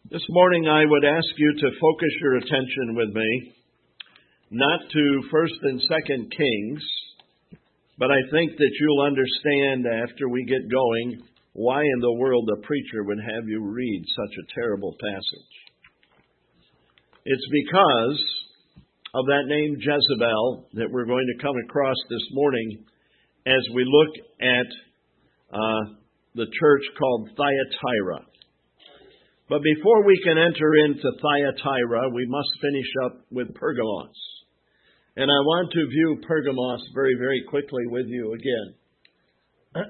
This morning I would ask you to focus your attention with me, not to 1st and 2nd Kings, but I think that you'll understand after we get going why in the world a preacher would have you read such a terrible passage. It's because of that name Jezebel that we're going to come across this morning as we look at the church called Thyatira. But before we can enter into Thyatira, we must finish up with Pergamos. And I want to view Pergamos very, very quickly with you again.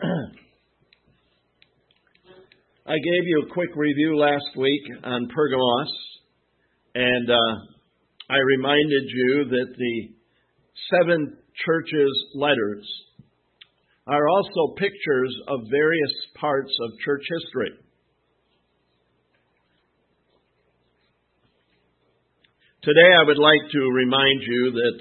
I gave you a quick review last week on Pergamos, and I reminded you that the 7 churches' letters are also pictures of various parts of church history. Today I would like to remind you that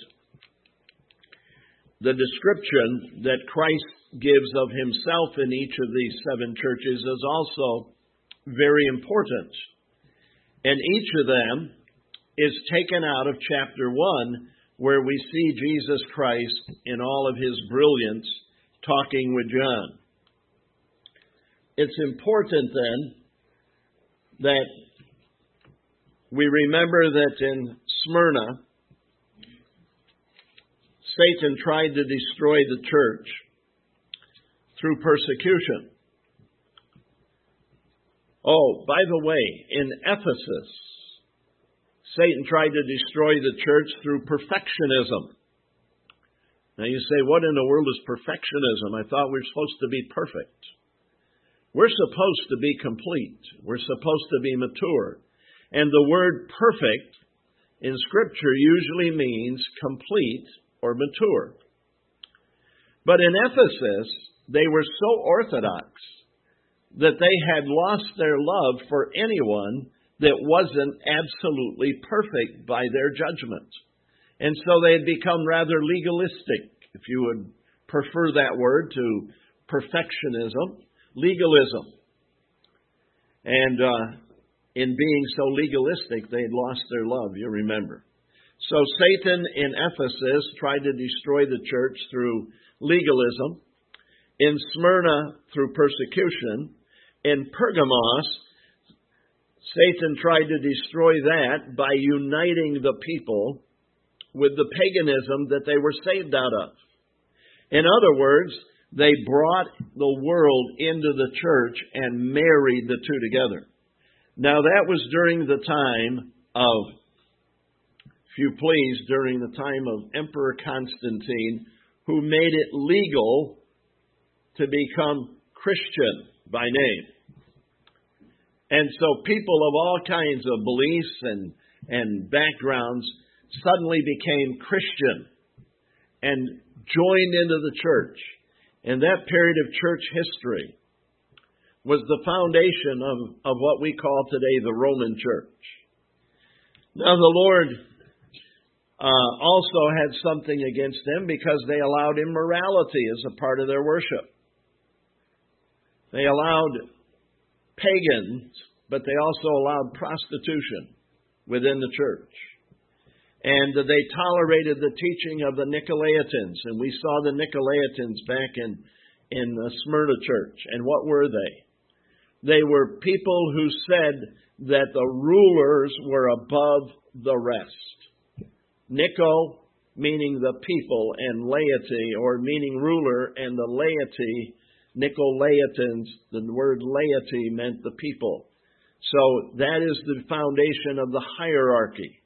the description that Christ gives of himself in each of these 7 churches is also very important. And each of them is taken out of chapter 1, where we see Jesus Christ in all of his brilliance talking with John. It's important then that we remember that in Smyrna, Satan tried to destroy the church through persecution. Oh, by the way, in Ephesus, Satan tried to destroy the church through perfectionism. Now you say, what in the world is perfectionism? I thought we were supposed to be perfect. We're supposed to be complete. We're supposed to be mature. And the word perfect in Scripture usually means complete or mature. But in Ephesus, they were so orthodox that they had lost their love for anyone that wasn't absolutely perfect by their judgment. And so they had become rather legalistic, if you would prefer that word to perfectionism, legalism. And in being so legalistic, they had lost their love, you remember. So Satan in Ephesus tried to destroy the church through legalism. In Smyrna, through persecution. In Pergamos, Satan tried to destroy that by uniting the people with the paganism that they were saved out of. In other words, they brought the world into the church and married the two together. Now that was during the time of, if you please, during the time of Emperor Constantine, who made it legal to become Christian by name. And so people of all kinds of beliefs and backgrounds suddenly became Christian and joined into the church. And that period of church history was the foundation of what we call today the Roman Church. Now the Lord also had something against them because they allowed immorality as a part of their worship. They allowed pagans, but they also allowed prostitution within the church. And they tolerated the teaching of the Nicolaitans. And we saw the Nicolaitans back in the Smyrna church. And what were they? They were people who said that the rulers were above the rest. Nico, meaning the people, and laity, or meaning ruler, and the laity, Nicolaitans, the word laity meant the people. So that is the foundation of the hierarchy.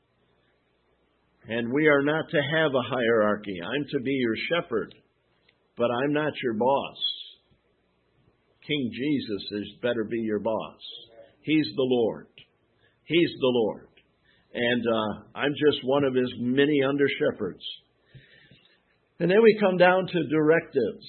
And we are not to have a hierarchy. I'm to be your shepherd, but I'm not your boss. King Jesus better be your boss. He's the Lord. He's the Lord. And I'm just one of his many under-shepherds. And then we come down to directives.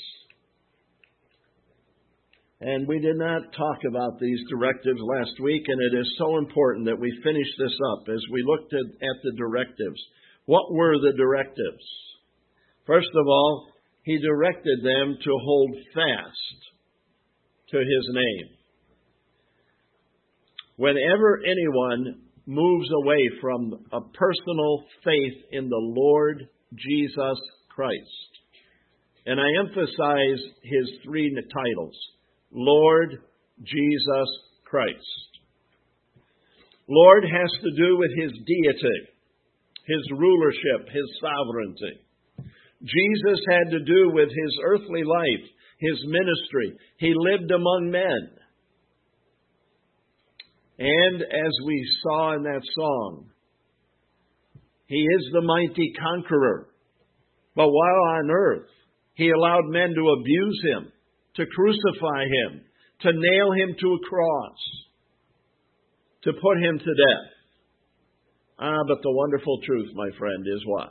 And we did not talk about these directives last week, and it is so important that we finish this up as we looked at the directives. What were the directives? First of all, he directed them to hold fast to his name. Whenever anyone moves away from a personal faith in the Lord Jesus Christ, and I emphasize his three titles, Lord Jesus Christ. Lord has to do with his deity, his rulership, his sovereignty. Jesus had to do with his earthly life, his ministry. He lived among men. And as we saw in that song, he is the mighty conqueror. But while on earth, he allowed men to abuse him, to crucify him, to nail him to a cross, to put him to death. But the wonderful truth, my friend, is what?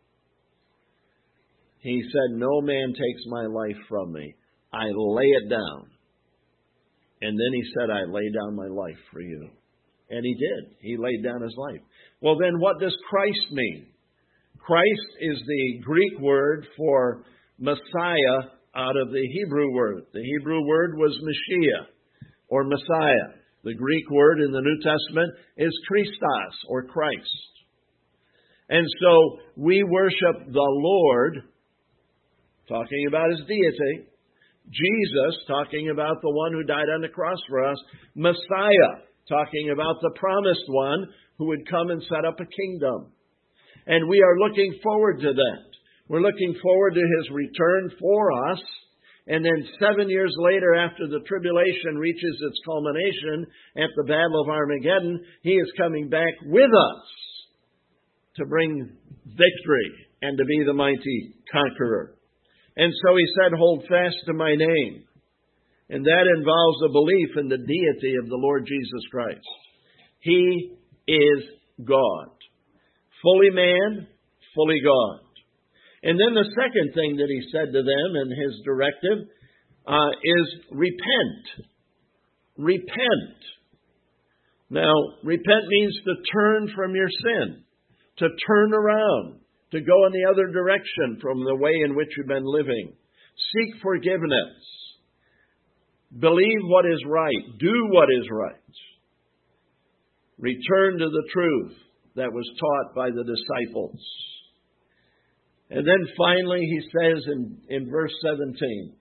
He said, no man takes my life from me. I lay it down. And then he said, I lay down my life for you. And he did. He laid down his life. Well, then what does Christ mean? Christ is the Greek word for Messiah out of the Hebrew word. The Hebrew word was Mashiach, or Messiah. The Greek word in the New Testament is Christos, or Christ. And so we worship the Lord, talking about his deity, Jesus, talking about the one who died on the cross for us, Messiah, talking about the promised one who would come and set up a kingdom. And we are looking forward to that. We're looking forward to his return for us. And then 7 years later, after the tribulation reaches its culmination at the Battle of Armageddon, he is coming back with us to bring victory and to be the mighty conqueror. And so he said, hold fast to my name. And that involves a belief in the deity of the Lord Jesus Christ. He is God. Fully man, fully God. And then the second thing that he said to them in his directive is repent. Repent. Now, repent means to turn from your sin, to turn around, to go in the other direction from the way in which you've been living. Seek forgiveness. Believe what is right. Do what is right. Return to the truth that was taught by the disciples. And then finally he says in verse 17,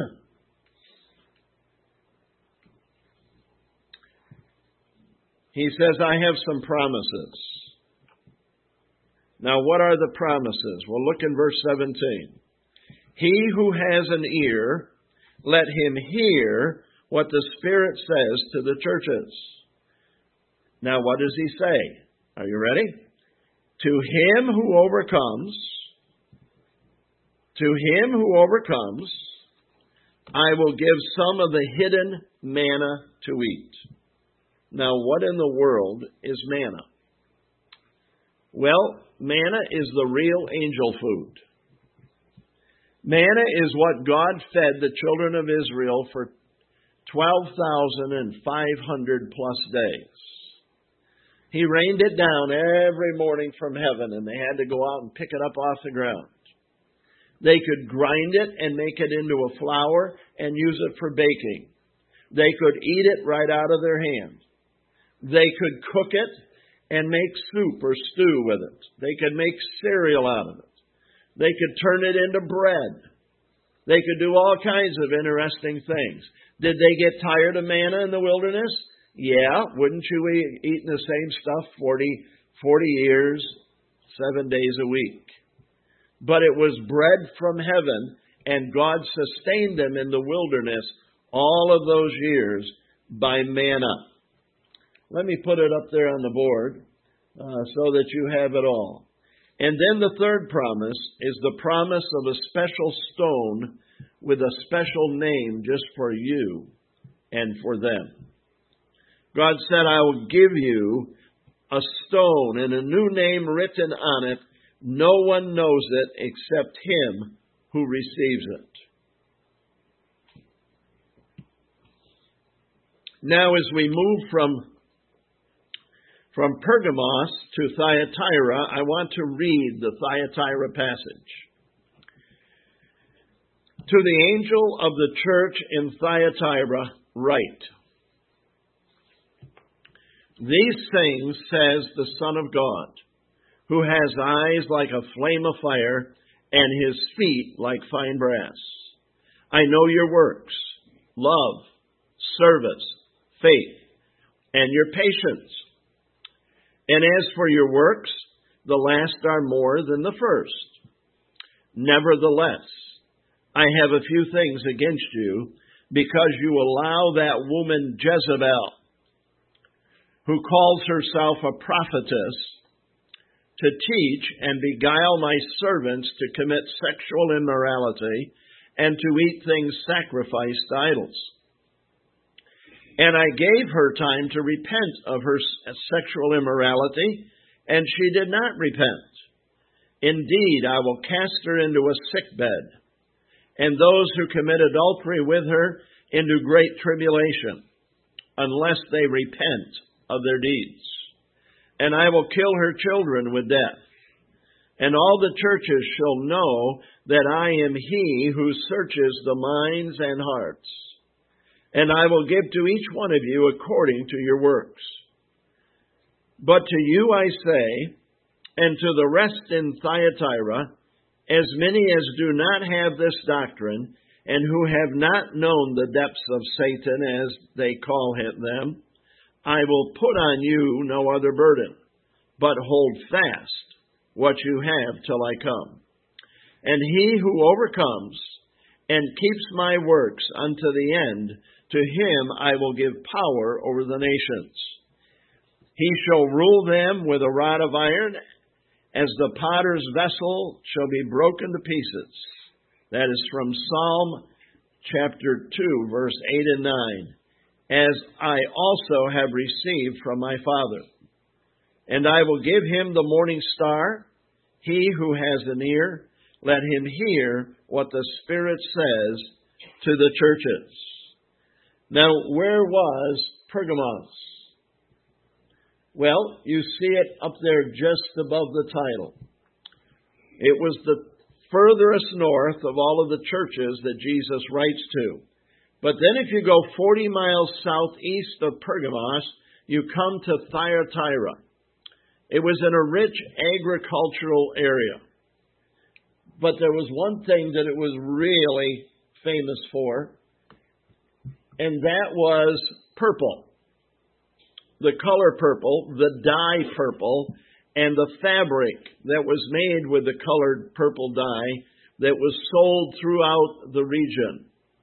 he says, I have some promises. Now what are the promises? Well, look in verse 17. He who has an ear, let him hear what the Spirit says to the churches. Now what does he say? Are you ready? To him who overcomes, I will give some of the hidden manna to eat. Now, what in the world is manna? Well, manna is the real angel food. Manna is what God fed the children of Israel for 12,500 plus days. He rained it down every morning from heaven, and they had to go out and pick it up off the ground. They could grind it and make it into a flour and use it for baking. They could eat it right out of their hand. They could cook it and make soup or stew with it. They could make cereal out of it. They could turn it into bread. They could do all kinds of interesting things. Did they get tired of manna in the wilderness? Yeah, wouldn't you be eating the same stuff 40 years, 7 days a week? But it was bread from heaven, and God sustained them in the wilderness all of those years by manna. Let me put it up there on the board so that you have it all. And then the third promise is the promise of a special stone with a special name just for you and for them. God said, I will give you a stone and a new name written on it. No one knows it except him who receives it. Now, as we move from Pergamos to Thyatira, I want to read the Thyatira passage. To the angel of the church in Thyatira, write. These things says the Son of God, who has eyes like a flame of fire and his feet like fine brass. I know your works, love, service, faith, and your patience. And as for your works, the last are more than the first. Nevertheless, I have a few things against you, because you allow that woman Jezebel, who calls herself a prophetess, to teach and beguile my servants to commit sexual immorality and to eat things sacrificed to idols. And I gave her time to repent of her sexual immorality, and she did not repent. Indeed, I will cast her into a sickbed, and those who commit adultery with her into great tribulation, unless they repent of their deeds. And I will kill her children with death. And all the churches shall know that I am he who searches the minds and hearts. And I will give to each one of you according to your works. But to you I say, and to the rest in Thyatira, as many as do not have this doctrine, and who have not known the depths of Satan, as they call them, I will put on you no other burden, but hold fast what you have till I come. And he who overcomes and keeps my works unto the end, to him I will give power over the nations. He shall rule them with a rod of iron, as the potter's vessel shall be broken to pieces. That is from Psalm chapter 2, verse 8 and 9. As I also have received from my Father. And I will give him the morning star. He who has an ear, let him hear what the Spirit says to the churches. Now, where was Pergamos? Well, you see it up there just above the title. It was the furthest north of all of the churches that Jesus writes to. But then if you go 40 miles southeast of Pergamos, you come to Thyatira. It was in a rich agricultural area. But there was one thing that it was really famous for, and that was purple. The color purple, the dye purple, and the fabric that was made with the colored purple dye that was sold throughout the region.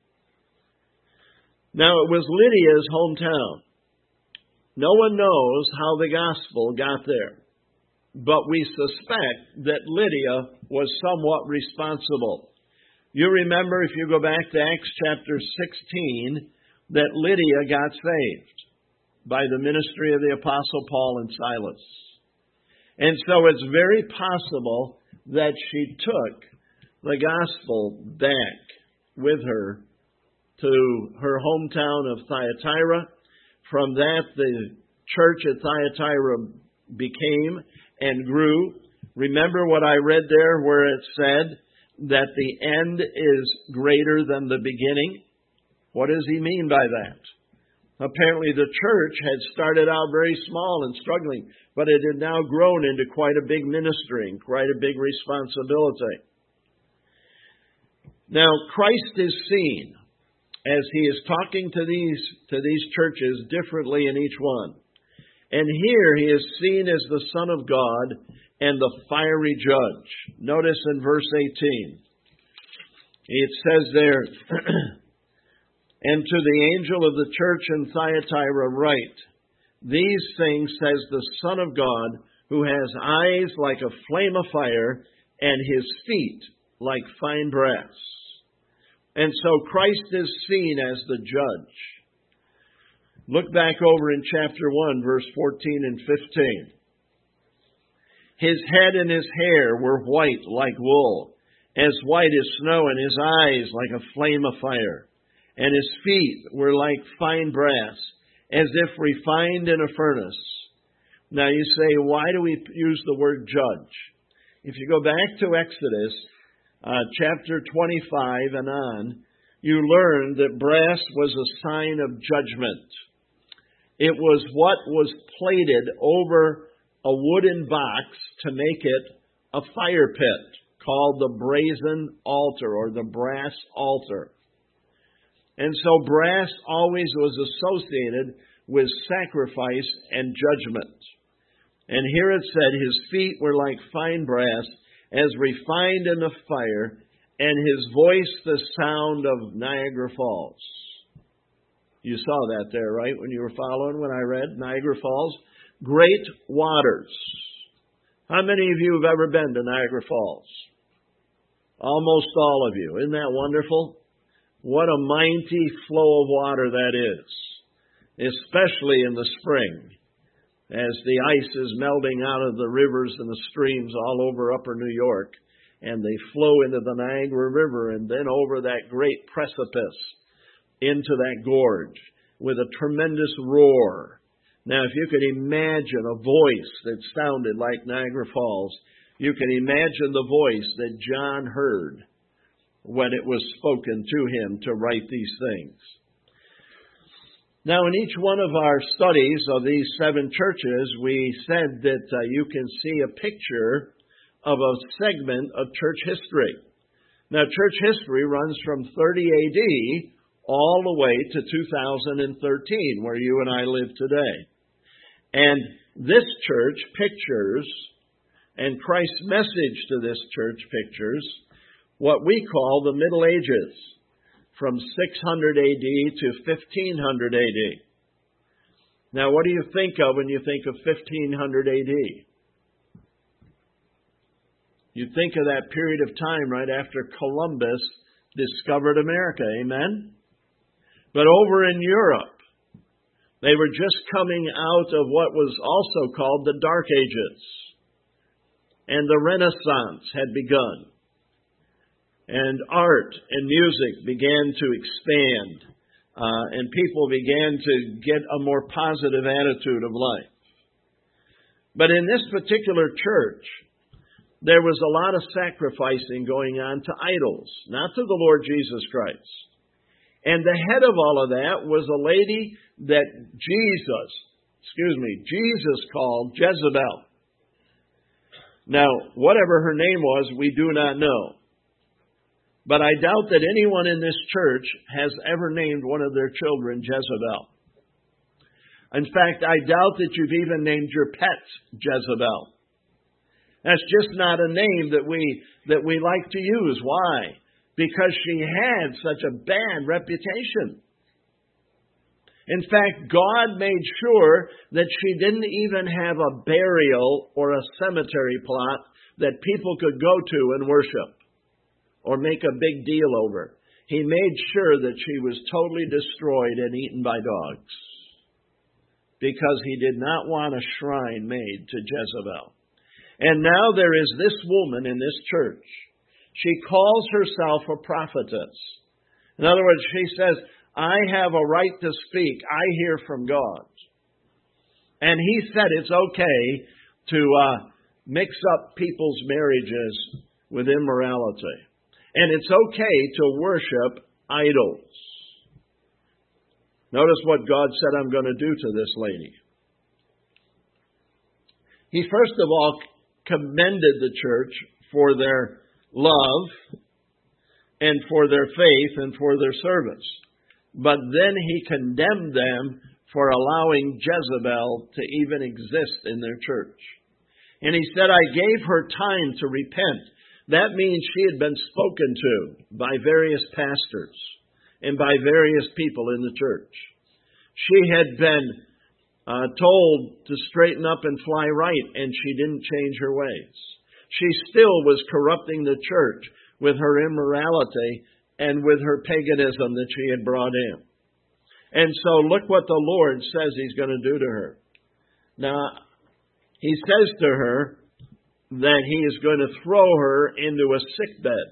Now, it was Lydia's hometown. No one knows how the gospel got there, but we suspect that Lydia was somewhat responsible. You remember, if you go back to Acts chapter 16, that Lydia got saved by the ministry of the Apostle Paul and Silas. And so it's very possible that she took the gospel back with her to her hometown of Thyatira. From that, the church at Thyatira became and grew. Remember what I read there where it said that the end is greater than the beginning? What does he mean by that? Apparently the church had started out very small and struggling, but it had now grown into quite a big ministry and quite a big responsibility. Now, Christ is seen as he is talking to these churches differently in each one. And here he is seen as the Son of God and the fiery judge. Notice in verse 18, it says there, and to the angel of the church in Thyatira write, these things says the Son of God, who has eyes like a flame of fire and his feet like fine brass. And so Christ is seen as the judge. Look back over in chapter 1, verse 14 and 15. His head and his hair were white like wool, as white as snow, and his eyes like a flame of fire. And his feet were like fine brass, as if refined in a furnace. Now you say, why do we use the word judge? If you go back to Exodus, chapter 25 and on, you learn that brass was a sign of judgment. It was what was plated over a wooden box to make it a fire pit, called the brazen altar or the brass altar. And so brass always was associated with sacrifice and judgment. And here it said, his feet were like fine brass, as refined in the fire, and his voice the sound of Niagara Falls. You saw that there, right, when you were following, when I read Niagara Falls? Great waters. How many of you have ever been to Niagara Falls? Almost all of you. Isn't that wonderful? What a mighty flow of water that is, especially in the spring, as the ice is melting out of the rivers and the streams all over upper New York, and they flow into the Niagara River and then over that great precipice into that gorge with a tremendous roar. Now, if you could imagine a voice that sounded like Niagara Falls, you can imagine the voice that John heard when it was spoken to him to write these things. Now, in each one of our studies of these 7 churches, we said that you can see a picture of a segment of church history. Now, church history runs from 30 AD all the way to 2013, where you and I live today. And this church pictures, and Christ's message to this church pictures, what we call the Middle Ages, from 600 AD to 1500 AD. Now, what do you think of when you think of 1500 AD? You think of that period of time right after Columbus discovered America, amen? But over in Europe, they were just coming out of what was also called the Dark Ages. And the Renaissance had begun. And art and music began to expand. And people began to get a more positive attitude of life. But in this particular church, there was a lot of sacrificing going on to idols, not to the Lord Jesus Christ. And the head of all of that was a lady that Jesus called Jezebel. Now, whatever her name was, we do not know. But I doubt that anyone in this church has ever named one of their children Jezebel. In fact, I doubt that you've even named your pet Jezebel. That's just not a name that we like to use. Why? Because she had such a bad reputation. In fact, God made sure that she didn't even have a burial or a cemetery plot that people could go to and worship or make a big deal over. He made sure that she was totally destroyed and eaten by dogs because he did not want a shrine made to Jezebel. And now there is this woman in this church. She calls herself a prophetess. In other words, she says, I have a right to speak. I hear from God. And he said it's okay to mix up people's marriages with immorality. And it's okay to worship idols. Notice what God said I'm going to do to this lady. He first of all commended the church for their love and for their faith and for their service. But then he condemned them for allowing Jezebel to even exist in their church. And he said, I gave her time to repent. That means she had been spoken to by various pastors and by various people in the church. She had been told to straighten up and fly right, and she didn't change her ways. She still was corrupting the church with her immorality and with her paganism that she had brought in. And so look what the Lord says he's going to do to her. Now, he says to her that he is going to throw her into a sickbed.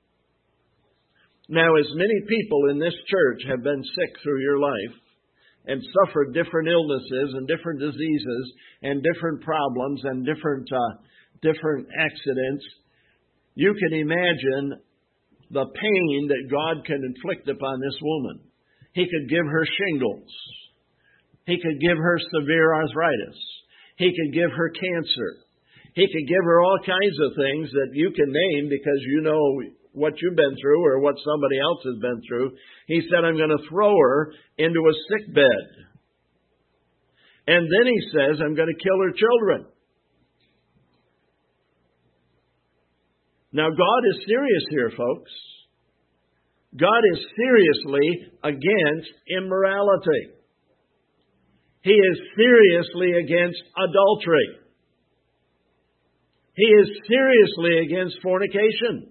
Now, as many people in this church have been sick through your life and suffered different illnesses and different diseases and different problems and different accidents, you can imagine the pain that God can inflict upon this woman. He could give her shingles, He could give her severe arthritis. He could give her cancer. He could give her all kinds of things that you can name because you know what you've been through or what somebody else has been through. He said, I'm going to throw her into a sick bed. And then he says, I'm going to kill her children. Now, God is serious here, folks. God is seriously against immorality. He is seriously against adultery. He is seriously against fornication.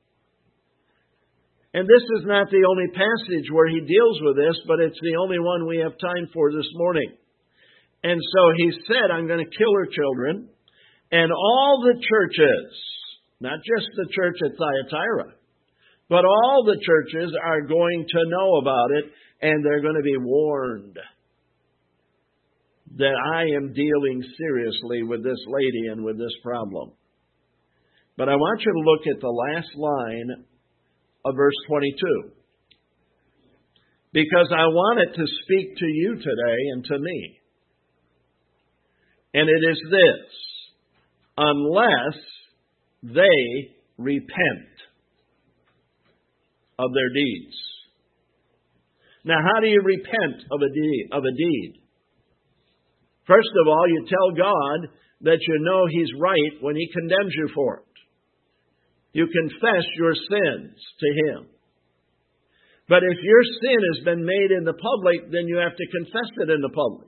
And this is not the only passage where he deals with this, but it's the only one we have time for this morning. And so he said, I'm going to kill her children. And all the churches, not just the church at Thyatira, but all the churches are going to know about it, and they're going to be warned that I am dealing seriously with this lady and with this problem. But I want you to look at the last line of verse 22. Because I want it to speak to you today and to me. And it is this: unless they repent of their deeds. Now, how do you repent of a deed? First of all, you tell God that you know He's right when He condemns you for it. You confess your sins to Him. But if your sin has been made in the public, then you have to confess it in the public.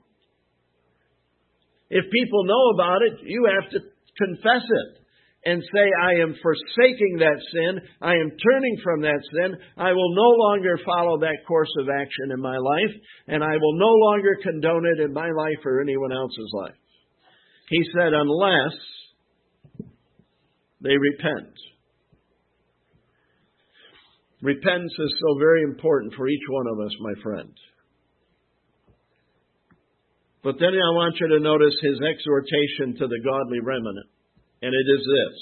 If people know about it, you have to confess it and say, I am forsaking that sin. I am turning from that sin. I will no longer follow that course of action in my life, and I will no longer condone it in my life or anyone else's life. He said, unless they repent. Repentance is so very important for each one of us, my friend. But then I want you to notice his exhortation to the godly remnant. And it is this.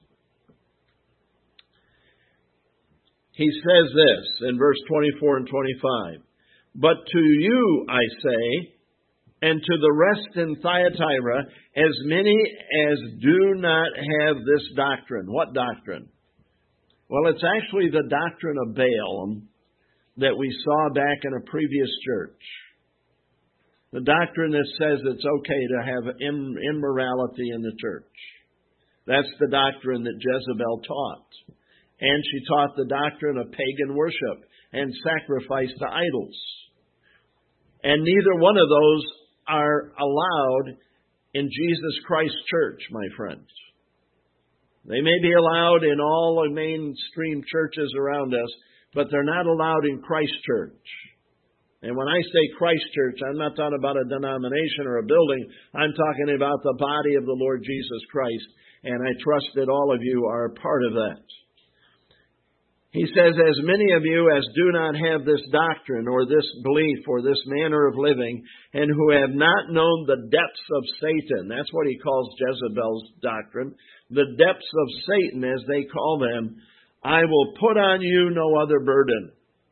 He says this in verse 24 and 25. But to you I say, and to the rest in Thyatira, as many as do not have this doctrine. What doctrine? Well, it's actually the doctrine of Balaam that we saw back in a previous church. The doctrine that says it's okay to have immorality in the church. That's the doctrine that Jezebel taught. And she taught the doctrine of pagan worship and sacrifice to idols. And neither one of those are allowed in Jesus Christ's church, my friends. They may be allowed in all the mainstream churches around us, but they're not allowed in Christ's church. And when I say Christ Church, I'm not talking about a denomination or a building. I'm talking about the body of the Lord Jesus Christ. And I trust that all of you are a part of that. He says, as many of you as do not have this doctrine or this belief or this manner of living, and who have not known the depths of Satan, that's what he calls Jezebel's doctrine, the depths of Satan, as they call them, I will put on you no other burden.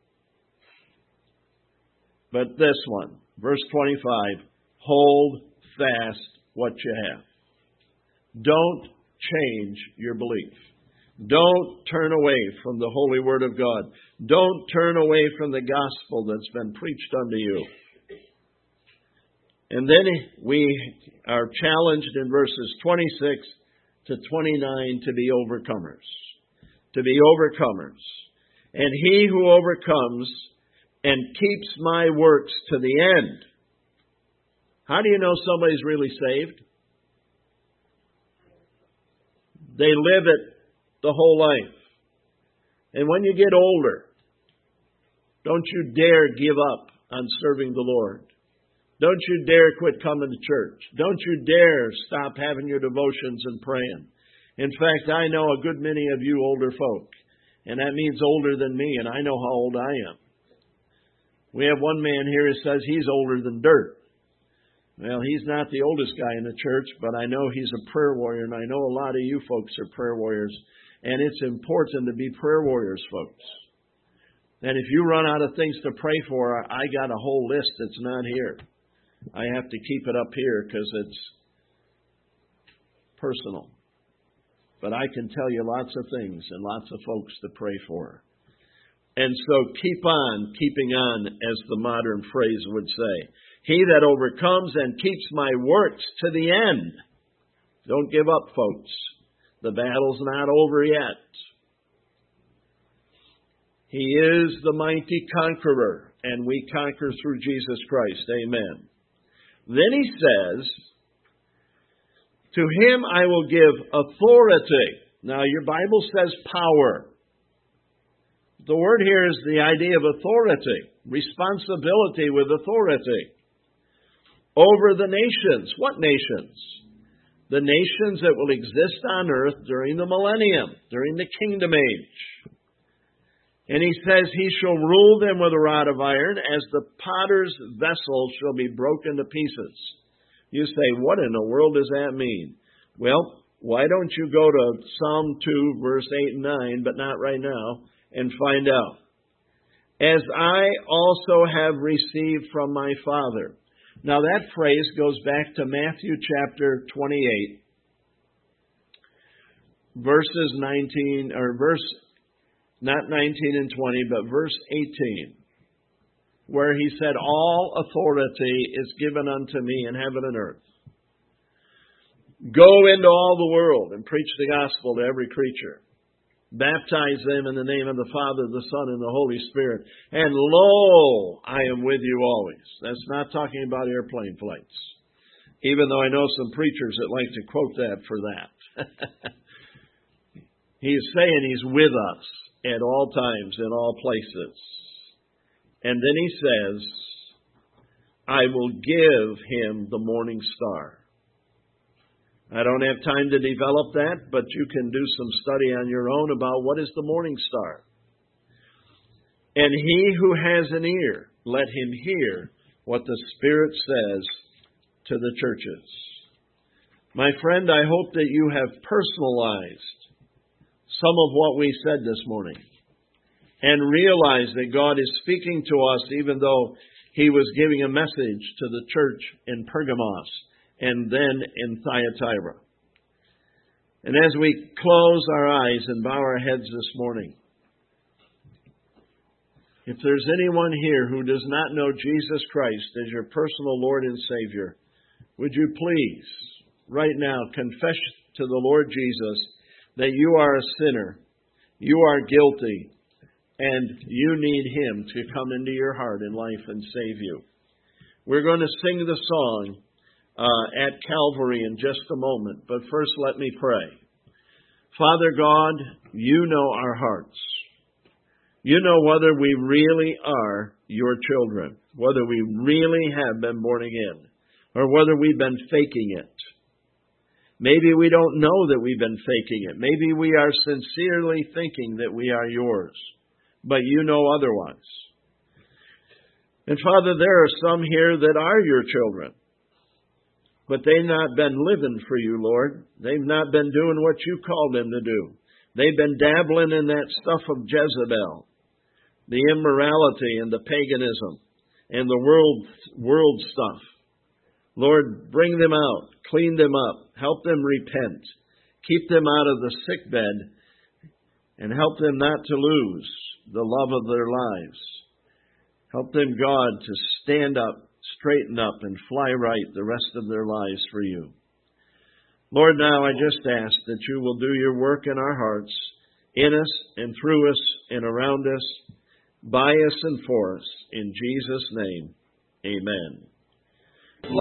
But this one, verse 25, hold fast what you have. Don't change your belief. Don't turn away from the holy word of God. Don't turn away from the gospel that's been preached unto you. And then we are challenged in verses 26 to 29 to be overcomers. To be overcomers. And he who overcomes and keeps my works to the end. How do you know somebody's really saved? They live it the whole life. And when you get older, don't you dare give up on serving the Lord. Don't you dare quit coming to church. Don't you dare stop having your devotions and praying. In fact, I know a good many of you older folk, and that means older than me, and I know how old I am. We have one man here who says he's older than dirt. Well, he's not the oldest guy in the church, but I know he's a prayer warrior, and I know a lot of you folks are prayer warriors. And it's important to be prayer warriors, folks. And if you run out of things to pray for, I got a whole list that's not here. I have to keep it up here because it's personal. But I can tell you lots of things and lots of folks to pray for. And so keep on keeping on, as the modern phrase would say. He that overcomes and keeps my works to the end. Don't give up, folks. The battle's not over yet. He is the mighty conqueror, and we conquer through Jesus Christ. Amen. Then he says, to him I will give authority. Now, your Bible says power. The word here is the idea of authority, responsibility with authority. Over the nations. What nations? The nations that will exist on earth during the millennium, during the kingdom age. And he says, he shall rule them with a rod of iron, as the potter's vessel shall be broken to pieces. You say, what in the world does that mean? Well, why don't you go to Psalm 2, verse 8 and 9, but not right now, and find out. As I also have received from my Father. Now that phrase goes back to Matthew chapter 28, verses 19, or not 19 and 20, but verse 18, where he said, all authority is given unto me in heaven and earth. Go into all the world and preach the gospel to every creature. Baptize them in the name of the Father, the Son, and the Holy Spirit. And lo, I am with you always. That's not talking about airplane flights, even though I know some preachers that like to quote that for that. He's saying he's with us at all times, in all places. And then he says, I will give him the morning star. I don't have time to develop that, but you can do some study on your own about what is the morning star. And he who has an ear, let him hear what the Spirit says to the churches. My friend, I hope that you have personalized some of what we said this morning and realize that God is speaking to us even though he was giving a message to the church in Pergamos and then in Thyatira. And as we close our eyes and bow our heads this morning, if there's anyone here who does not know Jesus Christ as your personal Lord and Savior, would you please, right now, confess to the Lord Jesus that you are a sinner, you are guilty, and you need him to come into your heart and life and save you. We're going to sing the song at Calvary in just a moment, but first let me pray. Father God, you know our hearts. You know whether we really are your children, whether we really have been born again, or whether we've been faking it. Maybe we don't know that we've been faking it. Maybe we are sincerely thinking that we are yours, but you know otherwise. And Father, there are some here that are your children, but they've not been living for you, Lord. They've not been doing what you called them to do. They've been dabbling in that stuff of Jezebel, the immorality and the paganism and the world stuff. Lord, bring them out, clean them up, help them repent, keep them out of the sick bed, and help them not to lose the love of their lives. Help them, God, to stand up, straighten up, and fly right the rest of their lives for you. Lord, now I just ask that you will do your work in our hearts, in us and through us and around us, by us and for us. In Jesus' name, amen.